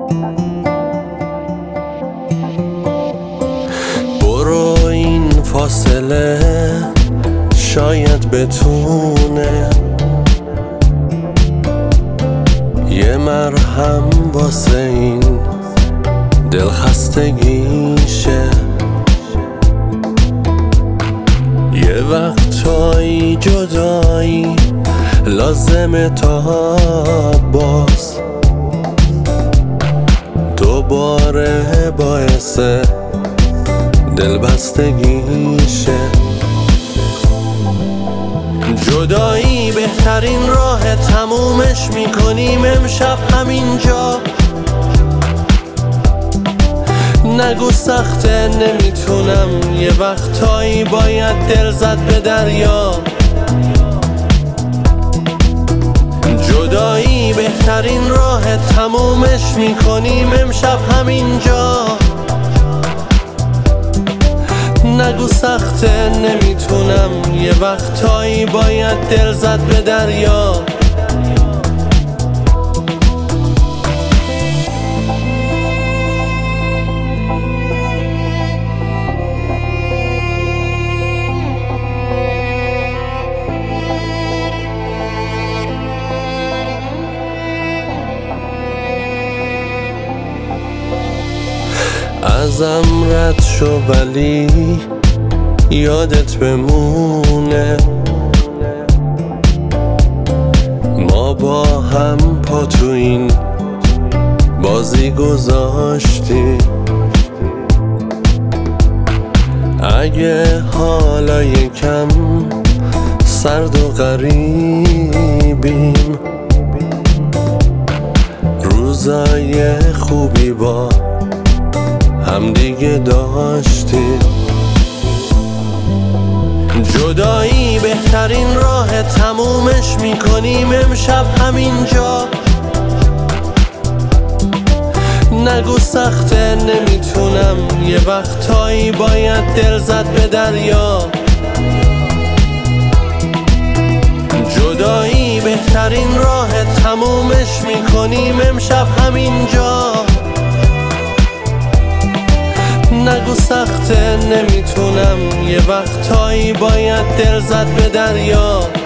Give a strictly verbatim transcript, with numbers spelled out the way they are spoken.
برو این فاصله شاید بتونه یه مرهم واسه این دلخستگیشه. یه وقتایی جدایی لازمه تا باز دوباره باعث دلبستگیشه. جدایی بهترین راه تمومش میکنیم امشب همینجا. نگو سخته نمیتونم، یه وقتایی باید دل زد به دریا. جدایی بهترین راه تمومش میکنیم امشب همینجا. نگو سخته نمیتونم، یه وقتایی باید دل زد به دریا. ازم رد شو ولی یادت بمونه ما با هم پا تو این بازی گذاشتیم. اگه حالا یکم سرد و غریبیم روزای خوبی با هم دیگه داشتیم. جدایی بهترین راه تمومش میکنیم امشب همینجا. نگو سخته نمیتونم، یه وقتایی باید دل زد به دریا. جدایی بهترین راه تمومش میکنیم امشب همینجا. نگو سخته نمیتونم، یه وقتایی باید دل زد به دریا.